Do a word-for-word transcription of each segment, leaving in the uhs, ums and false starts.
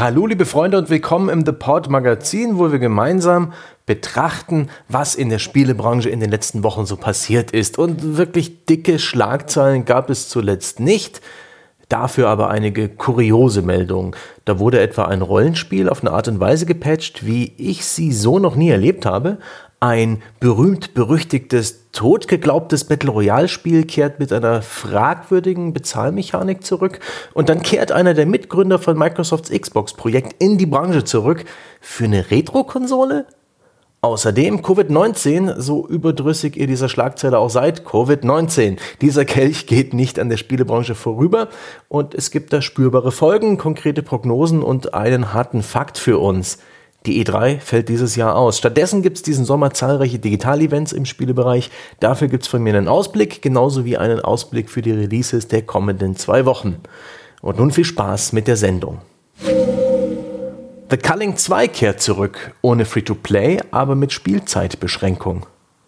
Hallo liebe Freunde und willkommen im The Pod Magazin, wo wir gemeinsam betrachten, was in der Spielebranche in den letzten Wochen so passiert ist. Und wirklich dicke Schlagzeilen gab es zuletzt nicht, dafür aber einige kuriose Meldungen. Da wurde etwa ein Rollenspiel auf eine Art und Weise gepatcht, wie ich sie so noch nie erlebt habe. Ein berühmt-berüchtigtes, totgeglaubtes Battle-Royale-Spiel kehrt mit einer fragwürdigen Bezahlmechanik zurück und dann kehrt einer der Mitgründer von Microsofts Xbox-Projekt in die Branche zurück für eine Retro-Konsole? Außerdem Covid neunzehn, so überdrüssig ihr dieser Schlagzeile auch seid, Covid neunzehn. Dieser Kelch geht nicht an der Spielebranche vorüber und es gibt da spürbare Folgen, konkrete Prognosen und einen harten Fakt für uns. Die E drei fällt dieses Jahr aus. Stattdessen gibt es diesen Sommer zahlreiche Digital-Events im Spielebereich. Dafür gibt es von mir einen Ausblick, genauso wie einen Ausblick für die Releases der kommenden zwei Wochen. Und nun viel Spaß mit der Sendung. The Culling zwei kehrt zurück, ohne Free-to-Play, aber mit Spielzeitbeschränkung.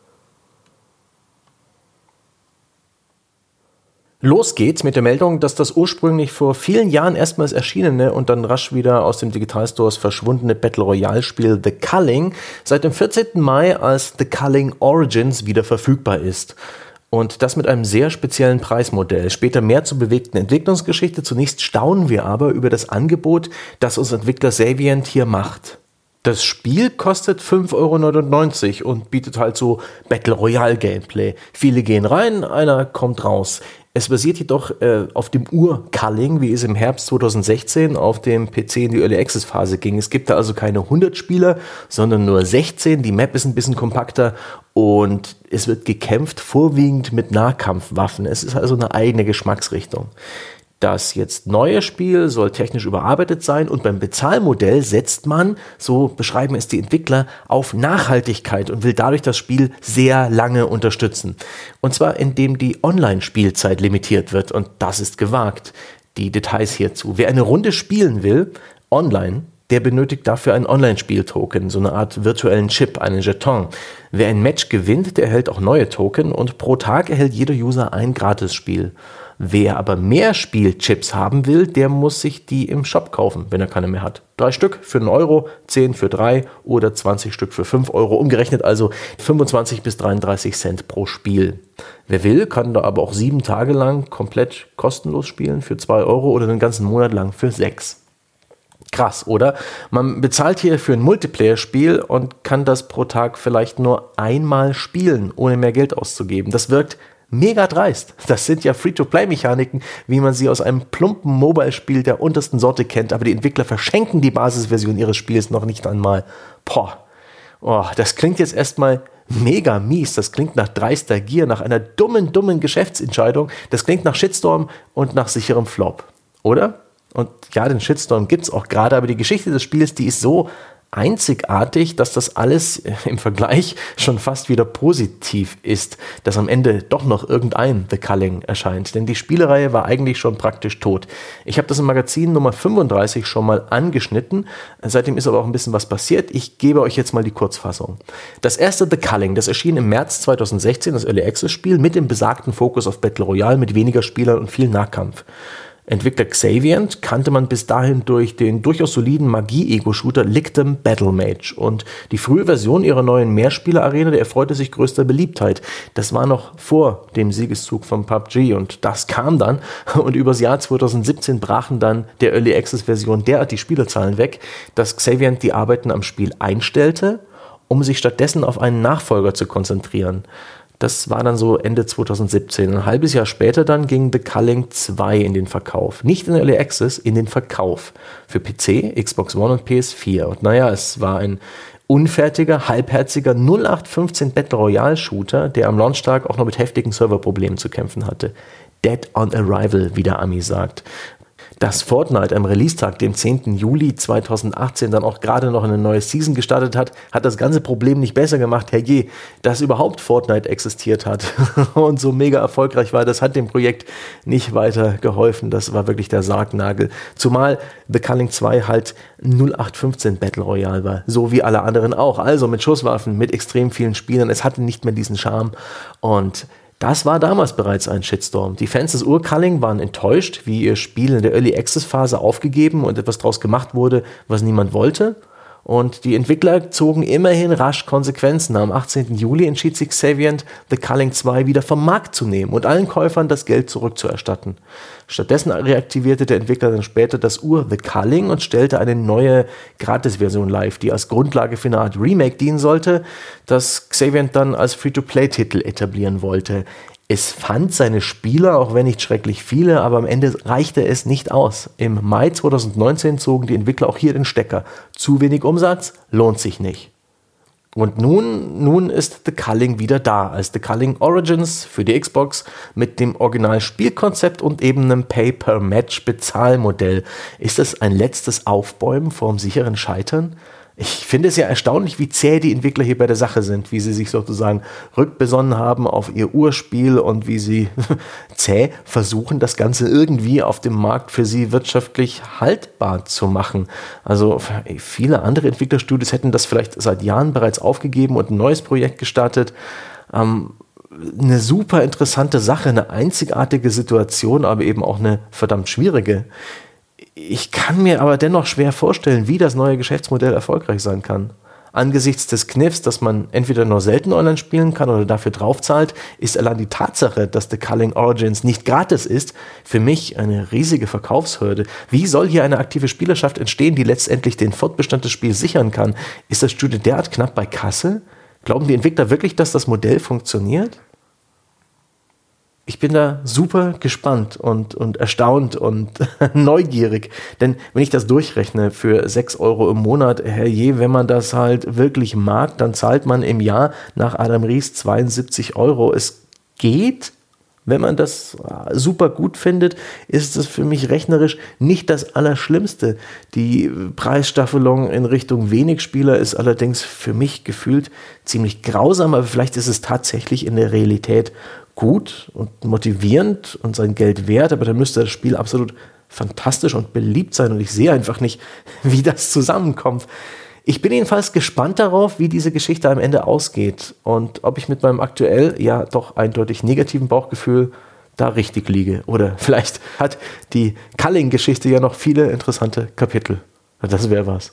Los geht's mit der Meldung, dass das ursprünglich vor vielen Jahren erstmals erschienene und dann rasch wieder aus dem Digitalstores verschwundene Battle-Royale-Spiel The Culling seit dem vierzehnten Mai als The Culling Origins wieder verfügbar ist. Und das mit einem sehr speziellen Preismodell. Später mehr zur bewegten Entwicklungsgeschichte. Zunächst staunen wir aber über das Angebot, das uns Entwickler Savient hier macht. Das Spiel kostet fünf Euro neunundneunzig und bietet halt so Battle-Royale-Gameplay. Viele gehen rein, einer kommt raus. Es basiert jedoch äh, auf dem Ur-Culling, wie es im Herbst zweitausendsechzehn auf dem P C in die Early Access Phase ging. Es gibt da also keine hundert Spieler, sondern nur sechzehn. Die Map ist ein bisschen kompakter und es wird gekämpft, vorwiegend mit Nahkampfwaffen. Es ist also eine eigene Geschmacksrichtung. Das jetzt neue Spiel soll technisch überarbeitet sein und beim Bezahlmodell setzt man, so beschreiben es die Entwickler, auf Nachhaltigkeit und will dadurch das Spiel sehr lange unterstützen. Und zwar indem die Online-Spielzeit limitiert wird und das ist gewagt. Die Details hierzu. Wer eine Runde spielen will, online, der benötigt dafür einen Online-Spiel-Token, so eine Art virtuellen Chip, einen Jeton. Wer ein Match gewinnt, der erhält auch neue Token und pro Tag erhält jeder User ein Gratisspiel. Wer aber mehr Spielchips haben will, der muss sich die im Shop kaufen, wenn er keine mehr hat. Drei Stück für einen Euro, zehn für drei oder zwanzig Stück für fünf Euro. Umgerechnet also fünfundzwanzig bis dreiunddreißig Cent pro Spiel. Wer will, kann da aber auch sieben Tage lang komplett kostenlos spielen für zwei Euro oder einen ganzen Monat lang für sechs. Krass, oder? Man bezahlt hier für ein Multiplayer-Spiel und kann das pro Tag vielleicht nur einmal spielen, ohne mehr Geld auszugeben. Das wirkt mega dreist. Das sind ja Free-to-Play-Mechaniken, wie man sie aus einem plumpen Mobile-Spiel der untersten Sorte kennt, aber die Entwickler verschenken die Basisversion ihres Spiels noch nicht einmal. Boah, oh, das klingt jetzt erstmal mega mies, das klingt nach dreister Gier, nach einer dummen, dummen Geschäftsentscheidung, das klingt nach Shitstorm und nach sicherem Flop, oder? Und ja, den Shitstorm gibt's auch gerade, aber die Geschichte des Spiels, die ist so einzigartig, dass das alles im Vergleich schon fast wieder positiv ist, dass am Ende doch noch irgendein The Culling erscheint. Denn die Spielereihe war eigentlich schon praktisch tot. Ich habe das im Magazin Nummer fünfunddreißig schon mal angeschnitten. Seitdem ist aber auch ein bisschen was passiert. Ich gebe euch jetzt mal die Kurzfassung. Das erste The Culling, das erschien im März zweitausendsechzehn, das Early Access Spiel, mit dem besagten Fokus auf Battle Royale, mit weniger Spielern und viel Nahkampf. Entwickler Savient kannte man bis dahin durch den durchaus soliden Magie-Ego-Shooter Lictum Battle Mage und die frühe Version ihrer neuen Mehrspieler-Arena, der erfreute sich größter Beliebtheit. Das war noch vor dem Siegeszug von P U B G und das kam dann und übers Jahr zweitausendsiebzehn brachen dann der Early Access-Version derart die Spielerzahlen weg, dass Savient die Arbeiten am Spiel einstellte, um sich stattdessen auf einen Nachfolger zu konzentrieren. Das war dann so Ende zweitausendsiebzehn. Ein halbes Jahr später dann ging The Culling zwei in den Verkauf. Nicht in Early Access, in den Verkauf. Für P C, Xbox One und P S vier. Und naja, es war ein unfertiger, halbherziger null acht fünfzehn Battle Royale Shooter, der am Launchtag auch noch mit heftigen Serverproblemen zu kämpfen hatte. Dead on Arrival, wie der Ami sagt. Dass Fortnite am Release-Tag, dem zehnten Juli zweitausendachtzehn, dann auch gerade noch eine neue Season gestartet hat, hat das ganze Problem nicht besser gemacht. Herrje, dass überhaupt Fortnite existiert hat und so mega erfolgreich war, das hat dem Projekt nicht weiter geholfen. Das war wirklich der Sargnagel. Zumal The Culling zwei halt null acht fünfzehn Battle Royale war, so wie alle anderen auch. Also mit Schusswaffen, mit extrem vielen Spielern. Es hatte nicht mehr diesen Charme und Das war damals bereits ein Shitstorm. Die Fans des Ur-Culling waren enttäuscht, wie ihr Spiel in der Early Access Phase aufgegeben und etwas draus gemacht wurde, was niemand wollte. Und die Entwickler zogen immerhin rasch Konsequenzen. Am achtzehnten Juli entschied sich Xaviant, The Culling zwei wieder vom Markt zu nehmen und allen Käufern das Geld zurückzuerstatten. Stattdessen reaktivierte der Entwickler dann später das Ur The Culling und stellte eine neue Gratis-Version live, die als Grundlage für eine Art Remake dienen sollte, das Xaviant dann als Free-to-Play-Titel etablieren wollte. Es fand seine Spieler, auch wenn nicht schrecklich viele, aber am Ende reichte es nicht aus. Im Mai zweitausendneunzehn zogen die Entwickler auch hier den Stecker. Zu wenig Umsatz, lohnt sich nicht. Und nun, nun ist The Culling wieder da, als The Culling Origins für die Xbox mit dem Original-Spielkonzept und eben einem Pay-per-Match-Bezahlmodell. Ist das ein letztes Aufbäumen vorm sicheren Scheitern? Ich finde es ja erstaunlich, wie zäh die Entwickler hier bei der Sache sind, wie sie sich sozusagen rückbesonnen haben auf ihr Urspiel und wie sie zäh versuchen, das Ganze irgendwie auf dem Markt für sie wirtschaftlich haltbar zu machen. Also viele andere Entwicklerstudios hätten das vielleicht seit Jahren bereits aufgegeben und ein neues Projekt gestartet. Ähm, eine super interessante Sache, eine einzigartige Situation, aber eben auch eine verdammt schwierige. Ich kann mir aber dennoch schwer vorstellen, wie das neue Geschäftsmodell erfolgreich sein kann. Angesichts des Kniffs, dass man entweder nur selten online spielen kann oder dafür draufzahlt, ist allein die Tatsache, dass The Culling Origins nicht gratis ist, für mich eine riesige Verkaufshürde. Wie soll hier eine aktive Spielerschaft entstehen, die letztendlich den Fortbestand des Spiels sichern kann? Ist das Studio derart knapp bei Kasse? Glauben die Entwickler wirklich, dass das Modell funktioniert? Ich bin da super gespannt und, und erstaunt und neugierig, denn wenn ich das durchrechne für sechs Euro im Monat, herrje, wenn man das halt wirklich mag, dann zahlt man im Jahr nach Adam Ries zweiundsiebzig Euro. Es geht, wenn man das super gut findet, ist es für mich rechnerisch nicht das Allerschlimmste. Die Preisstaffelung in Richtung wenig Spieler ist allerdings für mich gefühlt ziemlich grausam, aber vielleicht ist es tatsächlich in der Realität gut und motivierend und sein Geld wert, aber dann müsste das Spiel absolut fantastisch und beliebt sein und ich sehe einfach nicht, wie das zusammenkommt. Ich bin jedenfalls gespannt darauf, wie diese Geschichte am Ende ausgeht und ob ich mit meinem aktuell ja doch eindeutig negativen Bauchgefühl da richtig liege. Oder vielleicht hat die Culling-Geschichte ja noch viele interessante Kapitel. Das wäre was.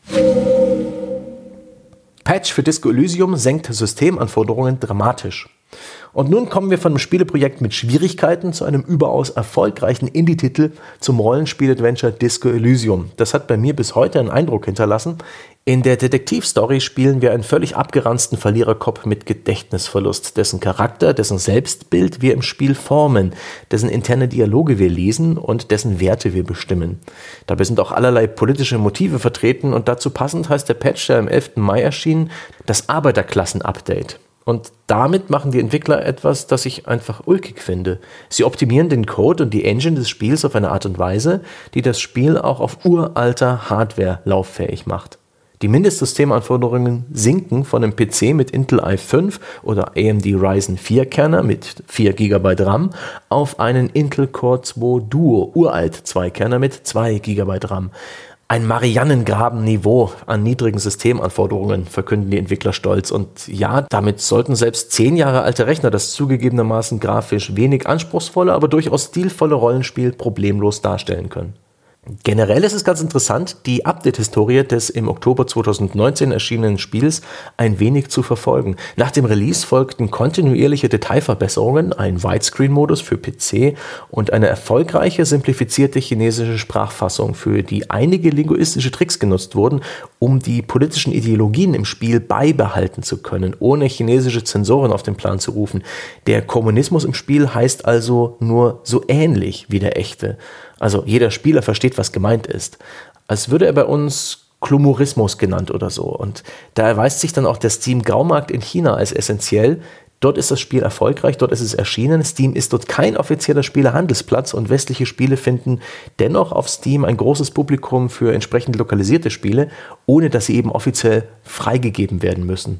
Patch für Disco Elysium senkt Systemanforderungen dramatisch. Und nun kommen wir von einem Spieleprojekt mit Schwierigkeiten zu einem überaus erfolgreichen Indie-Titel zum Rollenspiel-Adventure Disco Elysium. Das hat bei mir bis heute einen Eindruck hinterlassen. In der Detektivstory spielen wir einen völlig abgeranzten Verliererkopf mit Gedächtnisverlust, dessen Charakter, dessen Selbstbild wir im Spiel formen, dessen interne Dialoge wir lesen und dessen Werte wir bestimmen. Dabei sind auch allerlei politische Motive vertreten und dazu passend heißt der Patch, der am elften Mai erschien, das Arbeiterklassen-Update. Und damit machen die Entwickler etwas, das ich einfach ulkig finde. Sie optimieren den Code und die Engine des Spiels auf eine Art und Weise, die das Spiel auch auf uralter Hardware lauffähig macht. Die Mindestsystemanforderungen sinken von einem P C mit Intel i fünf oder A M D Ryzen vier Kerner mit vier Gigabyte RAM auf einen Intel Core zwei Duo, uralt zwei Kerner mit zwei Gigabyte RAM. Ein Mariannengraben-Niveau an niedrigen Systemanforderungen, verkünden die Entwickler stolz. Und ja, damit sollten selbst zehn Jahre alte Rechner das zugegebenermaßen grafisch wenig anspruchsvolle, aber durchaus stilvolle Rollenspiel problemlos darstellen können. Generell ist es ganz interessant, die Update-Historie des im Oktober zweitausendneunzehn erschienenen Spiels ein wenig zu verfolgen. Nach dem Release folgten kontinuierliche Detailverbesserungen, ein Widescreen-Modus für P C und eine erfolgreiche, simplifizierte chinesische Sprachfassung, für die einige linguistische Tricks genutzt wurden, um die politischen Ideologien im Spiel beibehalten zu können, ohne chinesische Zensoren auf den Plan zu rufen. Der Kommunismus im Spiel heißt also nur so ähnlich wie der echte. Also jeder Spieler versteht, was gemeint ist. Als würde er bei uns Klumorismus genannt oder so. Und da erweist sich dann auch der Steam-Graumarkt in China als essentiell. Dort ist das Spiel erfolgreich, dort ist es erschienen. Steam ist dort kein offizieller Spielehandelsplatz und westliche Spiele finden dennoch auf Steam ein großes Publikum für entsprechend lokalisierte Spiele, ohne dass sie eben offiziell freigegeben werden müssen.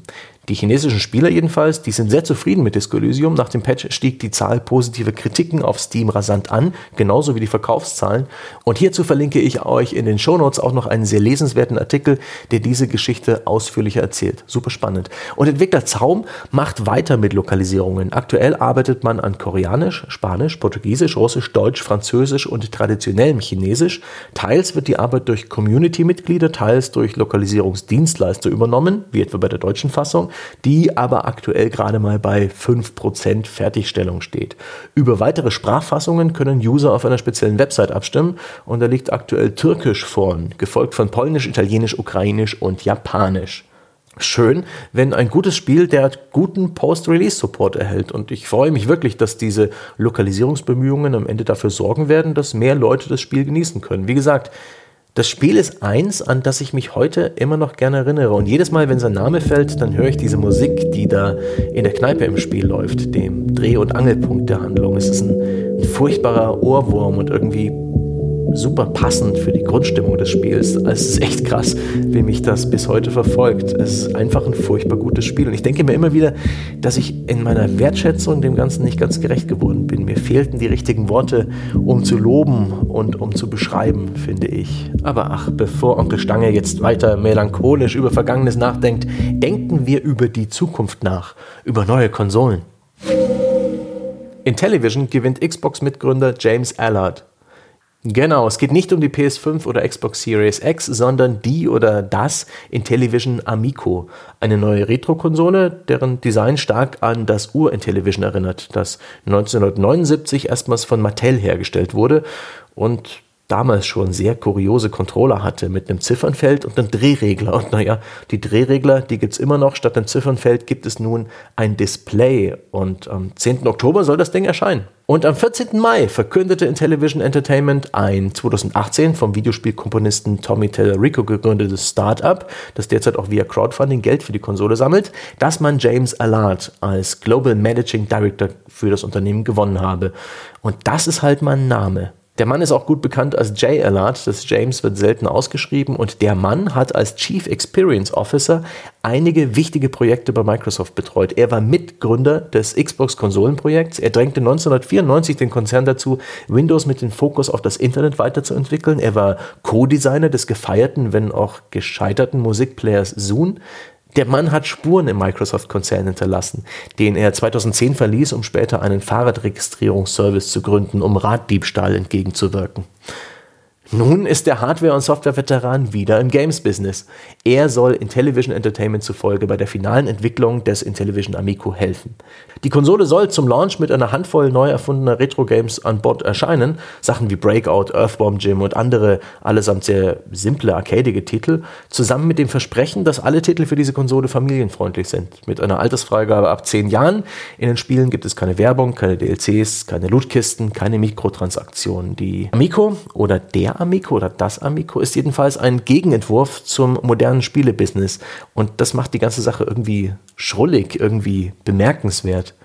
Die chinesischen Spieler jedenfalls, die sind sehr zufrieden mit Disco Elysium. Nach dem Patch stieg die Zahl positiver Kritiken auf Steam rasant an, genauso wie die Verkaufszahlen. Und hierzu verlinke ich euch in den Shownotes auch noch einen sehr lesenswerten Artikel, der diese Geschichte ausführlicher erzählt. Super spannend. Und Entwickler Zaum macht weiter mit Lokalisierungen. Aktuell arbeitet man an Koreanisch, Spanisch, Portugiesisch, Russisch, Deutsch, Französisch und traditionellem Chinesisch. Teils wird die Arbeit durch Community-Mitglieder, teils durch Lokalisierungsdienstleister übernommen, wie etwa bei der deutschen Fassung, die aber aktuell gerade mal bei fünf Prozent Fertigstellung steht. Über weitere Sprachfassungen können User auf einer speziellen Website abstimmen und da liegt aktuell Türkisch vorn, gefolgt von Polnisch, Italienisch, Ukrainisch und Japanisch. Schön, wenn ein gutes Spiel der guten Post-Release-Support erhält und ich freue mich wirklich, dass diese Lokalisierungsbemühungen am Ende dafür sorgen werden, dass mehr Leute das Spiel genießen können. Wie gesagt, das Spiel ist eins, an das ich mich heute immer noch gerne erinnere. Und jedes Mal, wenn sein Name fällt, dann höre ich diese Musik, die da in der Kneipe im Spiel läuft, dem Dreh- und Angelpunkt der Handlung. Es ist ein, ein furchtbarer Ohrwurm und irgendwie super passend für die Grundstimmung des Spiels. Es ist echt krass, wie mich das bis heute verfolgt. Es ist einfach ein furchtbar gutes Spiel. Und ich denke mir immer wieder, dass ich in meiner Wertschätzung dem Ganzen nicht ganz gerecht geworden bin. Mir fehlten die richtigen Worte, um zu loben und um zu beschreiben, finde ich. Aber ach, bevor Onkel Stange jetzt weiter melancholisch über Vergangenes nachdenkt, denken wir über die Zukunft nach, über neue Konsolen. Intellivision gewinnt Xbox-Mitgründer James Allard. Genau, es geht nicht um die P S fünf oder Xbox Series X, sondern die oder das Intellivision Amico, eine neue Retro-Konsole, deren Design stark an das Ur-Intellivision erinnert, das neunzehnhundertneunundsiebzig erstmals von Mattel hergestellt wurde und damals schon sehr kuriose Controller hatte mit einem Ziffernfeld und einem Drehregler. Und naja, die Drehregler, die gibt's immer noch. Statt einem Ziffernfeld gibt es nun ein Display. Und am zehnten Oktober soll das Ding erscheinen. Und am vierzehnten Mai verkündete Intellivision Entertainment ein zweitausendachtzehn vom Videospielkomponisten Tommy Tallarico gegründetes Start-up, das derzeit auch via Crowdfunding Geld für die Konsole sammelt, dass man James Allard als Global Managing Director für das Unternehmen gewonnen habe. Und das ist halt mal ein Name. Der Mann ist auch gut bekannt als J. Allard, das James wird selten ausgeschrieben und der Mann hat als Chief Experience Officer einige wichtige Projekte bei Microsoft betreut. Er war Mitgründer des Xbox-Konsolenprojekts, er drängte neunzehnhundertvierundneunzig den Konzern dazu, Windows mit dem Fokus auf das Internet weiterzuentwickeln. Er war Co-Designer des gefeierten, wenn auch gescheiterten Musikplayers Zune. Der Mann hat Spuren im Microsoft-Konzern hinterlassen, den er zweitausendzehn verließ, um später einen Fahrradregistrierungsservice zu gründen, um Raddiebstahl entgegenzuwirken. Nun ist der Hardware- und Software-Veteran wieder im Games-Business. Er soll Intellivision Entertainment zufolge bei der finalen Entwicklung des Intellivision Amico helfen. Die Konsole soll zum Launch mit einer Handvoll neu erfundener Retro-Games an Bord erscheinen. Sachen wie Breakout, Earthworm Jim und andere allesamt sehr simple, arcadige Titel. Zusammen mit dem Versprechen, dass alle Titel für diese Konsole familienfreundlich sind. Mit einer Altersfreigabe ab zehn Jahren. In den Spielen gibt es keine Werbung, keine D L Cs, keine Lootkisten, keine Mikrotransaktionen. Die Amico oder der Amico oder das Amico ist jedenfalls ein Gegenentwurf zum modernen Spielebusiness und das macht die ganze Sache irgendwie schrullig, irgendwie bemerkenswert.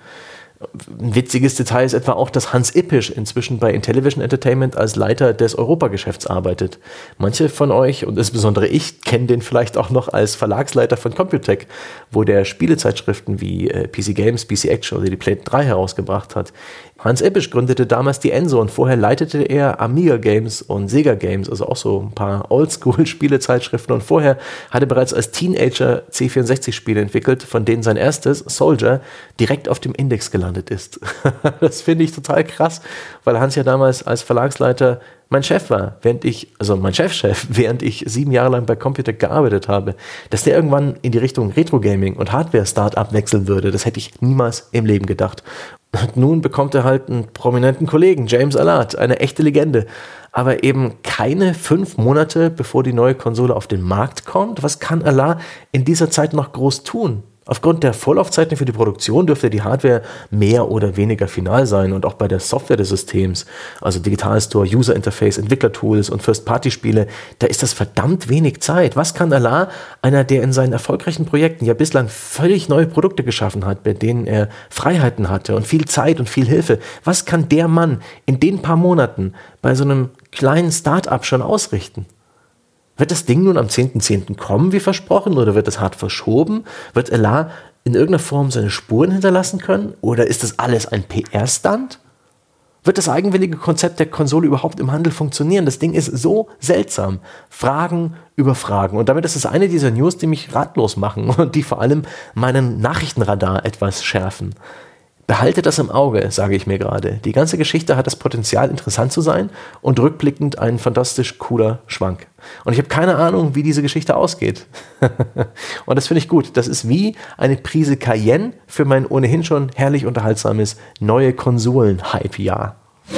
Ein witziges Detail ist etwa auch, dass Hans Ippisch inzwischen bei Intellivision Entertainment als Leiter des Europageschäfts arbeitet. Manche von euch, und insbesondere ich, kennen den vielleicht auch noch als Verlagsleiter von Computec, wo der Spielezeitschriften wie äh, P C Games, P C Action oder die Play drei herausgebracht hat. Hans Ippisch gründete damals die Enso und vorher leitete er Amiga Games und Sega Games, also auch so ein paar Oldschool-Spielezeitschriften und vorher hat er bereits als Teenager C vierundsechzig Spiele entwickelt, von denen sein erstes, Soldier, direkt auf dem Index gelandet ist. Das finde ich total krass, weil Hans ja damals als Verlagsleiter mein Chef war, während ich, also mein Chefchef, während ich sieben Jahre lang bei Computec gearbeitet habe. Dass der irgendwann in die Richtung Retro-Gaming und Hardware-Startup wechseln würde, das hätte ich niemals im Leben gedacht. Und nun bekommt er halt einen prominenten Kollegen, James Allard, eine echte Legende. Aber eben keine fünf Monate, bevor die neue Konsole auf den Markt kommt. Was kann Allard in dieser Zeit noch groß tun? Aufgrund der Vorlaufzeiten für die Produktion dürfte die Hardware mehr oder weniger final sein und auch bei der Software des Systems, also Digital Store, User Interface, Entwicklertools und First-Party-Spiele, da ist das verdammt wenig Zeit. Was kann Allard, einer, der in seinen erfolgreichen Projekten ja bislang völlig neue Produkte geschaffen hat, bei denen er Freiheiten hatte und viel Zeit und viel Hilfe, was kann der Mann in den paar Monaten bei so einem kleinen Start-up schon ausrichten? Wird das Ding nun am zehnten zehnten kommen, wie versprochen, oder wird es hart verschoben? Wird Allard in irgendeiner Form seine Spuren hinterlassen können? Oder ist das alles ein P R-Stunt? Wird das eigenwillige Konzept der Konsole überhaupt im Handel funktionieren? Das Ding ist so seltsam. Fragen über Fragen. Und damit ist es eine dieser News, die mich ratlos machen und die vor allem meinen Nachrichtenradar etwas schärfen. Behalte das im Auge, sage ich mir gerade. Die ganze Geschichte hat das Potenzial, interessant zu sein und rückblickend ein fantastisch cooler Schwank. Und ich habe keine Ahnung, wie diese Geschichte ausgeht. Und das finde ich gut. Das ist wie eine Prise Cayenne für mein ohnehin schon herrlich unterhaltsames neue Konsolen-Hype-Jahr.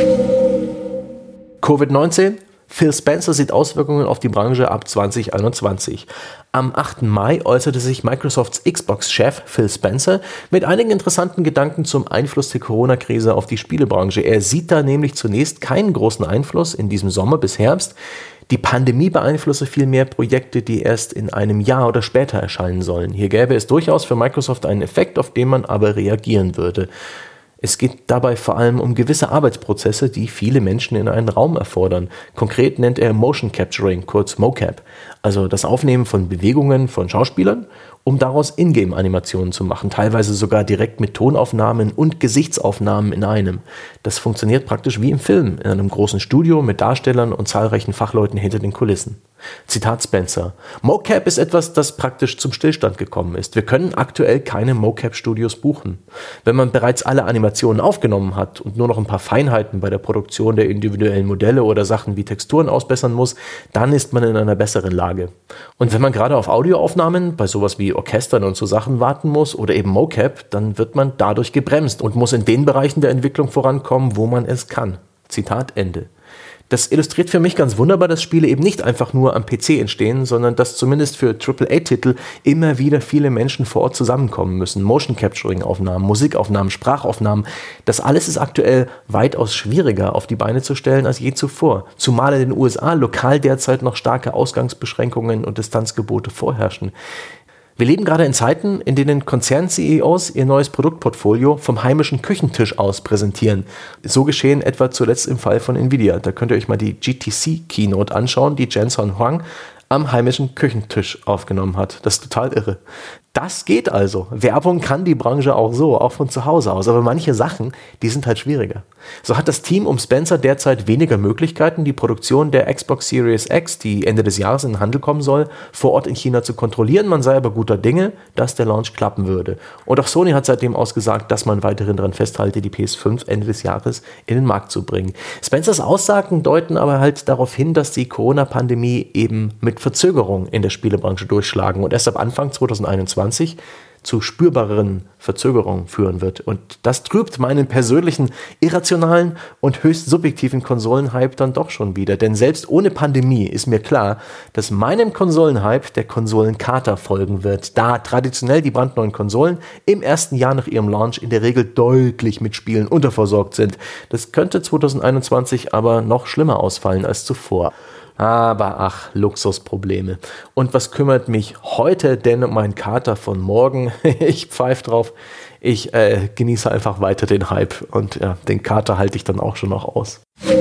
Covid neunzehn? Phil Spencer sieht Auswirkungen auf die Branche ab zwanzig einundzwanzig. Am achten Mai äußerte sich Microsofts Xbox-Chef Phil Spencer mit einigen interessanten Gedanken zum Einfluss der Corona-Krise auf die Spielebranche. Er sieht da nämlich zunächst keinen großen Einfluss in diesem Sommer bis Herbst. Die Pandemie beeinflusse vielmehr Projekte, die erst in einem Jahr oder später erscheinen sollen. Hier gäbe es durchaus für Microsoft einen Effekt, auf den man aber reagieren würde. Es geht dabei vor allem um gewisse Arbeitsprozesse, die viele Menschen in einen Raum erfordern. Konkret nennt er Motion Capturing, kurz Mocap, also das Aufnehmen von Bewegungen von Schauspielern, um daraus Ingame-Animationen zu machen, teilweise sogar direkt mit Tonaufnahmen und Gesichtsaufnahmen in einem. Das funktioniert praktisch wie im Film, in einem großen Studio mit Darstellern und zahlreichen Fachleuten hinter den Kulissen. Zitat Spencer: Mocap ist etwas, das praktisch zum Stillstand gekommen ist. Wir können aktuell keine Mocap-Studios buchen. Wenn man bereits alle Animationen aufgenommen hat und nur noch ein paar Feinheiten bei der Produktion der individuellen Modelle oder Sachen wie Texturen ausbessern muss, dann ist man in einer besseren Lage. Und wenn man gerade auf Audioaufnahmen bei sowas wie Orchestern und so Sachen warten muss oder eben Mocap, dann wird man dadurch gebremst und muss in den Bereichen der Entwicklung vorankommen, wo man es kann. Zitat Ende. Das illustriert für mich ganz wunderbar, dass Spiele eben nicht einfach nur am P C entstehen, sondern dass zumindest für Triple A Titel immer wieder viele Menschen vor Ort zusammenkommen müssen. Motion Capturing Aufnahmen, Musikaufnahmen, Sprachaufnahmen, das alles ist aktuell weitaus schwieriger auf die Beine zu stellen als je zuvor. Zumal in den U S A lokal derzeit noch starke Ausgangsbeschränkungen und Distanzgebote vorherrschen. Wir leben gerade in Zeiten, in denen Konzern-C E Os ihr neues Produktportfolio vom heimischen Küchentisch aus präsentieren. So geschehen etwa zuletzt im Fall von Nvidia. Da könnt ihr euch mal die G T C-Keynote anschauen, die Jensen Huang am heimischen Küchentisch aufgenommen hat. Das ist total irre. Das geht also. Werbung kann die Branche auch so, auch von zu Hause aus. Aber manche Sachen, die sind halt schwieriger. So hat das Team um Spencer derzeit weniger Möglichkeiten, die Produktion der Xbox Series X, die Ende des Jahres in den Handel kommen soll, vor Ort in China zu kontrollieren. Man sei aber guter Dinge, dass der Launch klappen würde. Und auch Sony hat seitdem ausgesagt, dass man weiterhin daran festhalte, die P S fünf Ende des Jahres in den Markt zu bringen. Spencers Aussagen deuten aber halt darauf hin, dass die Corona-Pandemie eben mit Verzögerung in der Spielebranche durchschlagen und erst ab Anfang zwanzig einundzwanzig zu spürbareren Verzögerungen führen wird. Und das trübt meinen persönlichen, irrationalen und höchst subjektiven Konsolenhype dann doch schon wieder. Denn selbst ohne Pandemie ist mir klar, dass meinem Konsolenhype der Konsolenkater folgen wird, da traditionell die brandneuen Konsolen im ersten Jahr nach ihrem Launch in der Regel deutlich mit Spielen unterversorgt sind. Das könnte zwanzig einundzwanzig aber noch schlimmer ausfallen als zuvor. Aber ach, Luxusprobleme. Und was kümmert mich heute denn um meinen Kater von morgen? Ich pfeife drauf. Ich äh, genieße einfach weiter den Hype. Und ja, den Kater halte ich dann auch schon noch aus.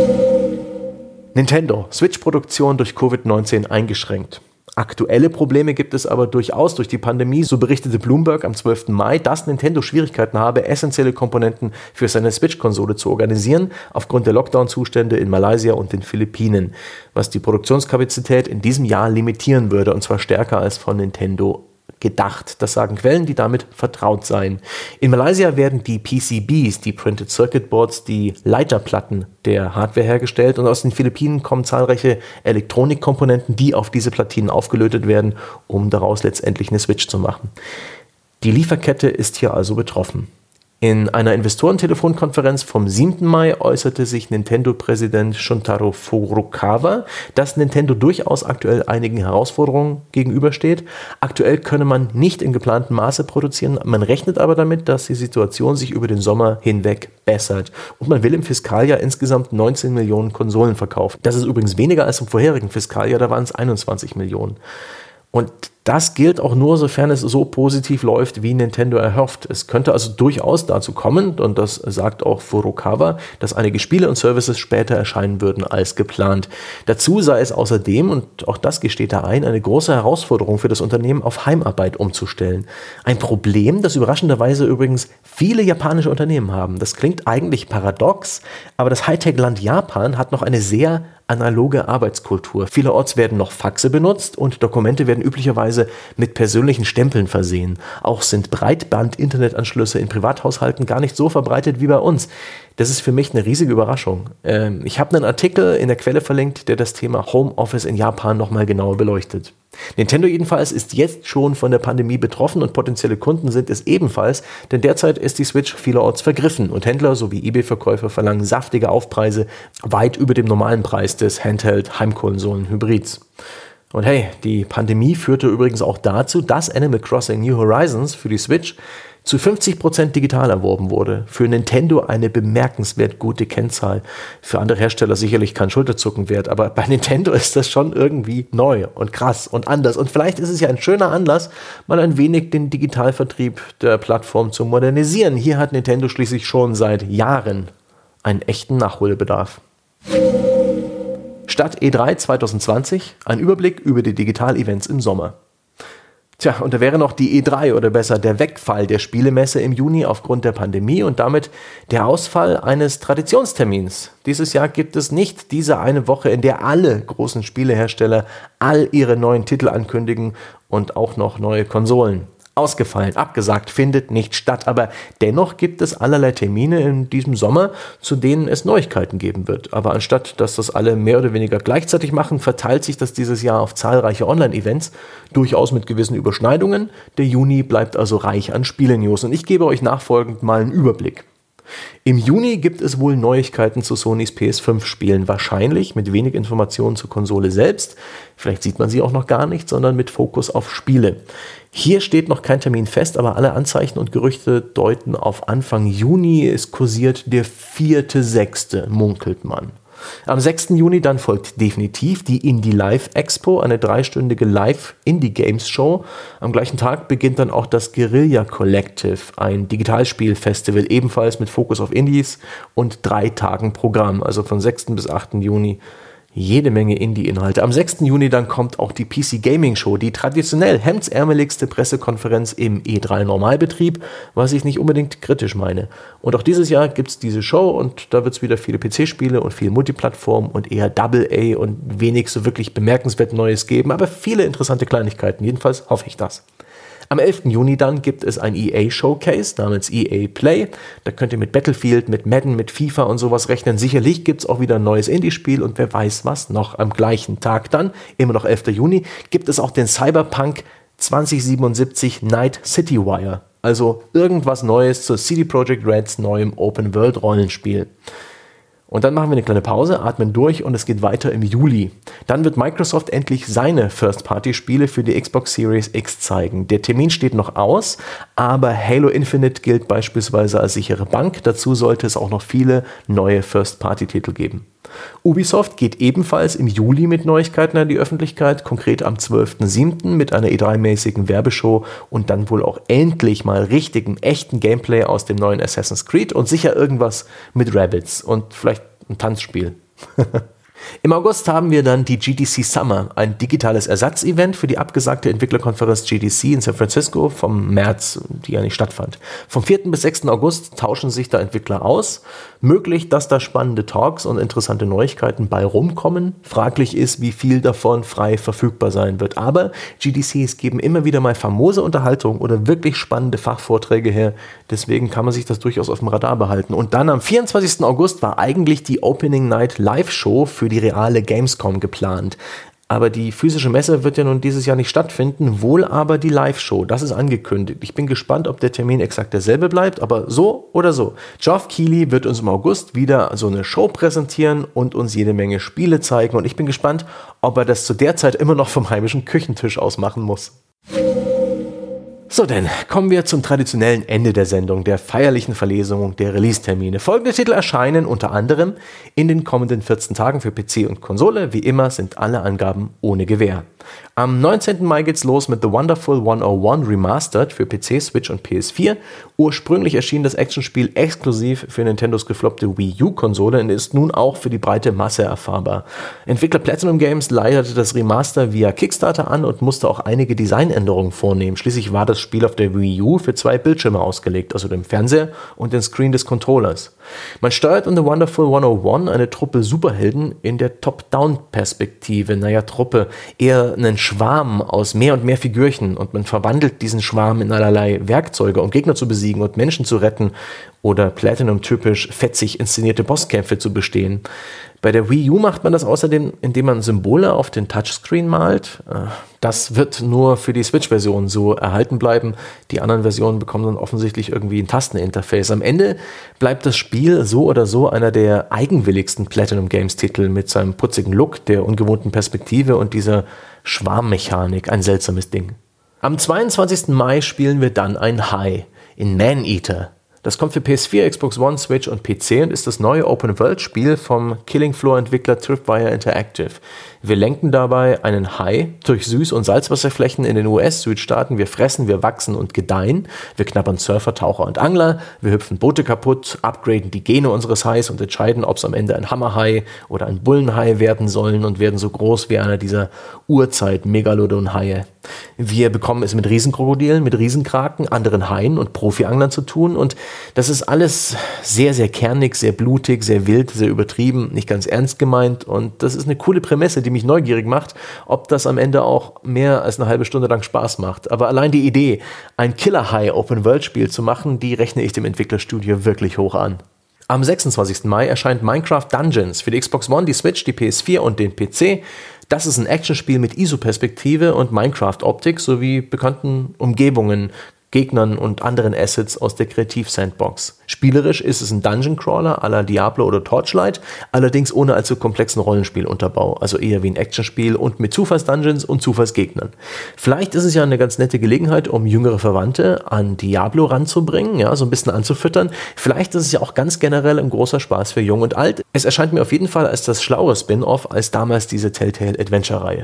Nintendo. Switch-Produktion durch Covid neunzehn eingeschränkt. Aktuelle Probleme gibt es aber durchaus durch die Pandemie. So berichtete Bloomberg am zwölften Mai, dass Nintendo Schwierigkeiten habe, essentielle Komponenten für seine Switch-Konsole zu organisieren, aufgrund der Lockdown-Zustände in Malaysia und den Philippinen, was die Produktionskapazität in diesem Jahr limitieren würde, und zwar stärker als von Nintendo gedacht. Das sagen Quellen, die damit vertraut seien. In Malaysia werden die P C Bs, die Printed Circuit Boards, die Leiterplatten der Hardware hergestellt, und aus den Philippinen kommen zahlreiche Elektronikkomponenten, die auf diese Platinen aufgelötet werden, um daraus letztendlich eine Switch zu machen. Die Lieferkette ist hier also betroffen. In einer Investorentelefonkonferenz vom siebten Mai äußerte sich Nintendo-Präsident Shuntaro Furukawa, dass Nintendo durchaus aktuell einigen Herausforderungen gegenübersteht. Aktuell könne man nicht in geplantem Maße produzieren, man rechnet aber damit, dass die Situation sich über den Sommer hinweg bessert. Und man will im Fiskaljahr insgesamt neunzehn Millionen Konsolen verkaufen. Das ist übrigens weniger als im vorherigen Fiskaljahr, da waren es einundzwanzig Millionen. Und Das gilt auch nur, sofern es so positiv läuft, wie Nintendo erhofft. Es könnte also durchaus dazu kommen, und das sagt auch Furukawa, dass einige Spiele und Services später erscheinen würden als geplant. Dazu sei es außerdem, und auch das gesteht er ein, eine große Herausforderung für das Unternehmen, auf Heimarbeit umzustellen. Ein Problem, das überraschenderweise übrigens viele japanische Unternehmen haben. Das klingt eigentlich paradox, aber das Hightech-Land Japan hat noch eine sehr analoge Arbeitskultur. Vielerorts werden noch Faxe benutzt und Dokumente werden üblicherweise mit persönlichen Stempeln versehen. Auch sind Breitband-Internetanschlüsse in Privathaushalten gar nicht so verbreitet wie bei uns. Das ist für mich eine riesige Überraschung. Ähm, ich habe einen Artikel in der Quelle verlinkt, der das Thema Homeoffice in Japan nochmal genauer beleuchtet. Nintendo jedenfalls ist jetzt schon von der Pandemie betroffen und potenzielle Kunden sind es ebenfalls, denn derzeit ist die Switch vielerorts vergriffen und Händler sowie eBay-Verkäufer verlangen saftige Aufpreise weit über dem normalen Preis des Handheld-Heimkonsolen-Hybrids. Und hey, die Pandemie führte übrigens auch dazu, dass Animal Crossing New Horizons für die Switch zu fünfzig Prozent digital erworben wurde. Für Nintendo eine bemerkenswert gute Kennzahl. Für andere Hersteller sicherlich kein Schulterzucken wert, aber bei Nintendo ist das schon irgendwie neu und krass und anders. Und vielleicht ist es ja ein schöner Anlass, mal ein wenig den Digitalvertrieb der Plattform zu modernisieren. Hier hat Nintendo schließlich schon seit Jahren einen echten Nachholbedarf. Stadt E drei zwanzig zwanzig, ein Überblick über die Digital-Events im Sommer. Tja, und da wäre noch die E drei oder besser der Wegfall der Spielemesse im Juni aufgrund der Pandemie und damit der Ausfall eines Traditionstermins. Dieses Jahr gibt es nicht diese eine Woche, in der alle großen Spielehersteller all ihre neuen Titel ankündigen und auch noch neue Konsolen. Ausgefallen, abgesagt, findet nicht statt, aber dennoch gibt es allerlei Termine in diesem Sommer, zu denen es Neuigkeiten geben wird. Aber anstatt, dass das alle mehr oder weniger gleichzeitig machen, verteilt sich das dieses Jahr auf zahlreiche Online-Events, durchaus mit gewissen Überschneidungen. Der Juni bleibt also reich an Spiele-News und ich gebe euch nachfolgend mal einen Überblick. Im Juni gibt es wohl Neuigkeiten zu Sonys P S fünf Spielen, wahrscheinlich mit wenig Informationen zur Konsole selbst. Vielleicht sieht man sie auch noch gar nicht, sondern mit Fokus auf Spiele. Hier steht noch kein Termin fest, aber alle Anzeichen und Gerüchte deuten auf Anfang Juni. Es kursiert der vierte sechste, munkelt man. Am sechsten Juni dann folgt definitiv die Indie Live Expo, eine dreistündige Live-Indie-Games-Show. Am gleichen Tag beginnt dann auch das Guerilla Collective, ein Digitalspiel-Festival, ebenfalls mit Fokus auf Indies und drei Tagen Programm, also von sechsten bis achten Juni. Jede Menge Indie-Inhalte. Am sechsten Juni dann kommt auch die P C Gaming Show, die traditionell hemdsärmeligste Pressekonferenz im E drei Normalbetrieb, was ich nicht unbedingt kritisch meine. Und auch dieses Jahr gibt es diese Show und da wird es wieder viele P C-Spiele und viel Multiplattform und eher Double A und wenig so wirklich bemerkenswert Neues geben, aber viele interessante Kleinigkeiten. Jedenfalls hoffe ich das. Am elften Juni dann gibt es ein E A-Showcase namens E A Play. Da könnt ihr mit Battlefield, mit Madden, mit FIFA und sowas rechnen. Sicherlich gibt es auch wieder ein neues Indie-Spiel und wer weiß was noch. Am gleichen Tag dann, immer noch elften Juni, gibt es auch den Cyberpunk zwanzig siebenundsiebzig Night City Wire. Also irgendwas Neues zu C D Projekt Reds neuem Open-World-Rollenspiel. Und dann machen wir eine kleine Pause, atmen durch und es geht weiter im Juli. Dann wird Microsoft endlich seine First-Party-Spiele für die Xbox Series X zeigen. Der Termin steht noch aus, aber Halo Infinite gilt beispielsweise als sichere Bank. Dazu sollte es auch noch viele neue First-Party-Titel geben. Ubisoft geht ebenfalls im Juli mit Neuigkeiten an die Öffentlichkeit, konkret am zwölften siebten mit einer E drei-mäßigen Werbeshow und dann wohl auch endlich mal richtigen, echten Gameplay aus dem neuen Assassin's Creed und sicher irgendwas mit Rabbids und vielleicht ein Tanzspiel. Im August haben wir dann die G D C Summer, ein digitales Ersatzevent für die abgesagte Entwicklerkonferenz G D C in San Francisco vom März, die ja nicht stattfand. Vom vierten bis sechsten August tauschen sich da Entwickler aus. Möglich, dass da spannende Talks und interessante Neuigkeiten bei rumkommen. Fraglich ist, wie viel davon frei verfügbar sein wird. Aber G D Cs geben immer wieder mal famose Unterhaltung oder wirklich spannende Fachvorträge her. Deswegen kann man sich das durchaus auf dem Radar behalten. Und dann am vierundzwanzigsten August war eigentlich die Opening Night Live-Show für die reale Gamescom geplant. Aber die physische Messe wird ja nun dieses Jahr nicht stattfinden, wohl aber die Live-Show. Das ist angekündigt. Ich bin gespannt, ob der Termin exakt derselbe bleibt, aber so oder so. Geoff Keighley wird uns im August wieder so eine Show präsentieren und uns jede Menge Spiele zeigen und ich bin gespannt, ob er das zu der Zeit immer noch vom heimischen Küchentisch aus machen muss. So denn, kommen wir zum traditionellen Ende der Sendung, der feierlichen Verlesung der Release-Termine. Folgende Titel erscheinen unter anderem in den kommenden vierzehn Tagen für P C und Konsole. Wie immer sind alle Angaben ohne Gewähr. Am neunzehnten Mai geht's los mit The Wonderful hunderteins Remastered für P C, Switch und P S vier. Ursprünglich erschien das Actionspiel exklusiv für Nintendos gefloppte Wii U-Konsole und ist nun auch für die breite Masse erfahrbar. Entwickler Platinum Games leitete das Remaster via Kickstarter an und musste auch einige Designänderungen vornehmen. Schließlich war das Spiel auf der Wii U für zwei Bildschirme ausgelegt, also den Fernseher und den Screen des Controllers. Man steuert in The Wonderful hunderteins eine Truppe Superhelden in der Top-Down-Perspektive. Naja, Truppe, eher einen Schwarm aus mehr und mehr Figürchen und man verwandelt diesen Schwarm in allerlei Werkzeuge, um Gegner zu besiegen und Menschen zu retten oder Platinum-typisch fetzig inszenierte Bosskämpfe zu bestehen. Bei der Wii U macht man das außerdem, indem man Symbole auf den Touchscreen malt. Das wird nur für die Switch-Version so erhalten bleiben. Die anderen Versionen bekommen dann offensichtlich irgendwie ein Tasteninterface. Am Ende bleibt das Spiel so oder so einer der eigenwilligsten Platinum Games-Titel mit seinem putzigen Look, der ungewohnten Perspektive und dieser Schwarmmechanik. Ein seltsames Ding. Am zweiundzwanzigsten Mai spielen wir dann ein Hai in Man-Eater. Das kommt für P S vier, Xbox One, Switch und P C und ist das neue Open-World-Spiel vom Killing Floor-Entwickler Tripwire Interactive. Wir lenken dabei einen Hai durch Süß- und Salzwasserflächen in den U S-Südstaaten. Wir fressen, wir wachsen und gedeihen. Wir knabbern Surfer, Taucher und Angler. Wir hüpfen Boote kaputt, upgraden die Gene unseres Hais und entscheiden, ob es am Ende ein Hammerhai oder ein Bullenhai werden sollen und werden so groß wie einer dieser Urzeit-Megalodon-Haie. Wir bekommen es mit Riesenkrokodilen, mit Riesenkraken, anderen Haien und Profi-Anglern zu tun und das ist alles sehr, sehr kernig, sehr blutig, sehr wild, sehr übertrieben, nicht ganz ernst gemeint und das ist eine coole Prämisse, die mich neugierig macht, ob das am Ende auch mehr als eine halbe Stunde lang Spaß macht. Aber allein die Idee, ein Killer-High-Open-World-Spiel zu machen, die rechne ich dem Entwicklerstudio wirklich hoch an. Am sechsundzwanzigsten Mai erscheint Minecraft Dungeons für die Xbox One, die Switch, die P S vier und den P C. Das ist ein Actionspiel mit I S O-Perspektive und Minecraft-Optik sowie bekannten Umgebungen, Gegnern und anderen Assets aus der Kreativ-Sandbox. Spielerisch ist es ein Dungeon-Crawler à la Diablo oder Torchlight, allerdings ohne allzu komplexen Rollenspielunterbau, also eher wie ein Actionspiel und mit Zufalls-Dungeons und Zufallsgegnern. Vielleicht ist es ja eine ganz nette Gelegenheit, um jüngere Verwandte an Diablo ranzubringen, ja, so ein bisschen anzufüttern. Vielleicht ist es ja auch ganz generell ein großer Spaß für Jung und Alt. Es erscheint mir auf jeden Fall als das schlauere Spin-Off als damals diese Telltale-Adventure-Reihe.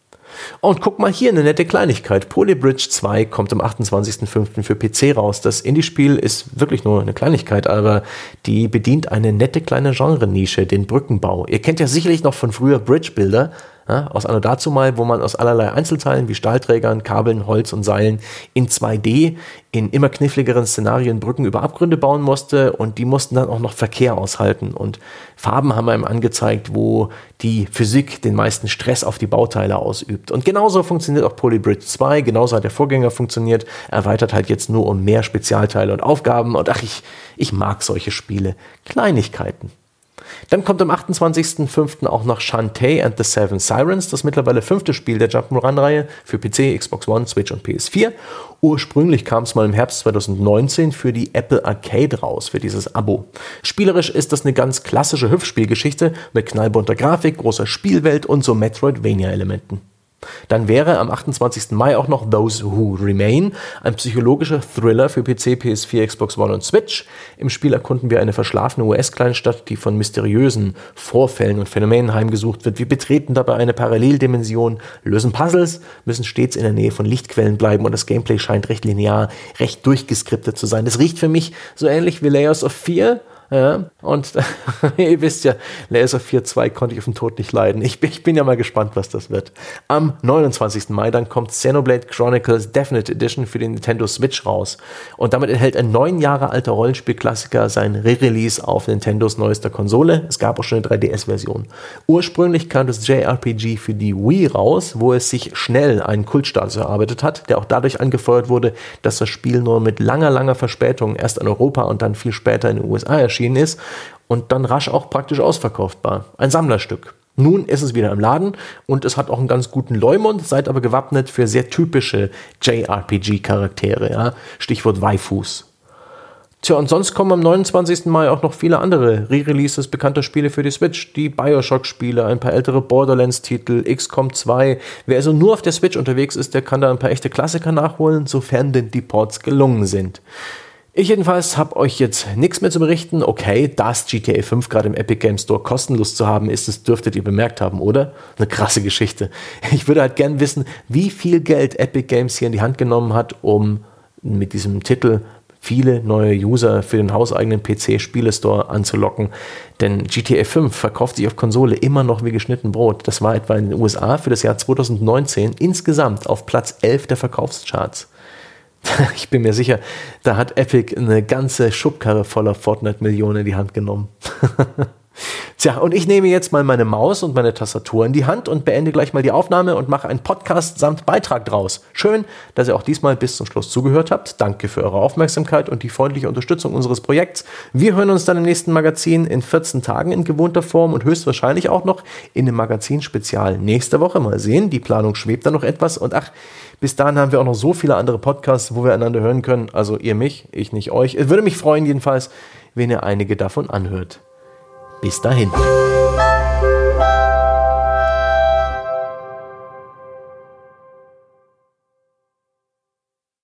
Und guck mal hier, eine nette Kleinigkeit. Polybridge zwei kommt am achtundzwanzigsten fünften für P C raus. Das Indie-Spiel ist wirklich nur eine Kleinigkeit, aber die bedient eine nette kleine Genre-Nische, den Brückenbau. Ihr kennt ja sicherlich noch von früher Bridge-Builder, ja, aus anno dazu mal, wo man aus allerlei Einzelteilen wie Stahlträgern, Kabeln, Holz und Seilen in zwei D in immer kniffligeren Szenarien Brücken über Abgründe bauen musste und die mussten dann auch noch Verkehr aushalten und Farben haben einem angezeigt, wo die Physik den meisten Stress auf die Bauteile ausübt. Und genauso funktioniert auch Polybridge zwei, genauso hat der Vorgänger funktioniert, erweitert halt jetzt nur um mehr Spezialteile und Aufgaben und ach, ich, ich mag solche Spiele. Kleinigkeiten. Dann kommt am achtundzwanzigsten fünften auch noch Shantae and the Seven Sirens, das mittlerweile fünfte Spiel der Jump'n'Run-Reihe für P C, Xbox One, Switch und P S vier. Ursprünglich kam es mal im Herbst zweitausendneunzehn für die Apple Arcade raus, für dieses Abo. Spielerisch ist das eine ganz klassische Hüpfspielgeschichte mit knallbunter Grafik, großer Spielwelt und so Metroidvania-Elementen. Dann wäre am achtundzwanzigsten Mai auch noch Those Who Remain, ein psychologischer Thriller für P C, P S vier, Xbox One und Switch. Im Spiel erkunden wir eine verschlafene U S-Kleinstadt, die von mysteriösen Vorfällen und Phänomenen heimgesucht wird. Wir betreten dabei eine Paralleldimension, lösen Puzzles, müssen stets in der Nähe von Lichtquellen bleiben und das Gameplay scheint recht linear, recht durchgeskriptet zu sein. Das riecht für mich so ähnlich wie Layers of Fear. Ja, und ihr wisst ja, Layers of Fear zwei konnte ich auf den Tod nicht leiden. Ich bin, ich bin ja mal gespannt, was das wird. Am neunundzwanzigsten Mai dann kommt Xenoblade Chronicles Definite Edition für den Nintendo Switch raus. Und damit erhält ein neun Jahre alter Rollenspielklassiker sein Re-Release auf Nintendos neuester Konsole. Es gab auch schon eine drei D S-Version. Ursprünglich kam das J R P G für die Wii raus, wo es sich schnell einen Kultstatus erarbeitet hat, der auch dadurch angefeuert wurde, dass das Spiel nur mit langer, langer Verspätung erst in Europa und dann viel später in den U S A erschienen ist und dann rasch auch praktisch ausverkaufbar. Ein Sammlerstück. Nun ist es wieder im Laden und es hat auch einen ganz guten Leumund, seid aber gewappnet für sehr typische J R P G-Charaktere, ja? Stichwort Waifus. Tja, und sonst kommen am neunundzwanzigsten Mai auch noch viele andere Re-Releases bekannter Spiele für die Switch. Die Bioshock-Spiele, ein paar ältere Borderlands-Titel, X COM zwei. Wer also nur auf der Switch unterwegs ist, der kann da ein paar echte Klassiker nachholen, sofern denn die Ports gelungen sind. Ich jedenfalls habe euch jetzt nichts mehr zu berichten. Okay, dass G T A fünf gerade im Epic Games Store kostenlos zu haben ist, das dürftet ihr bemerkt haben, oder? Eine krasse Geschichte. Ich würde halt gern wissen, wie viel Geld Epic Games hier in die Hand genommen hat, um mit diesem Titel viele neue User für den hauseigenen P C-Spielestore anzulocken. Denn G T A fünf verkauft sich auf Konsole immer noch wie geschnitten Brot. Das war etwa in den U S A für das Jahr zwanzig neunzehn insgesamt auf Platz elf der Verkaufscharts. Ich bin mir sicher, da hat Epic eine ganze Schubkarre voller Fortnite-Millionen in die Hand genommen. Tja, und ich nehme jetzt mal meine Maus und meine Tastatur in die Hand und beende gleich mal die Aufnahme und mache einen Podcast samt Beitrag draus. Schön, dass ihr auch diesmal bis zum Schluss zugehört habt. Danke für eure Aufmerksamkeit und die freundliche Unterstützung unseres Projekts. Wir hören uns dann im nächsten Magazin in vierzehn Tagen in gewohnter Form und höchstwahrscheinlich auch noch in dem Magazin-Spezial nächste Woche. Mal sehen, die Planung schwebt da noch etwas. Und ach, bis dahin haben wir auch noch so viele andere Podcasts, wo wir einander hören können. Also ihr mich, ich nicht euch. Es würde mich freuen jedenfalls, wenn ihr einige davon anhört. Bis dahin.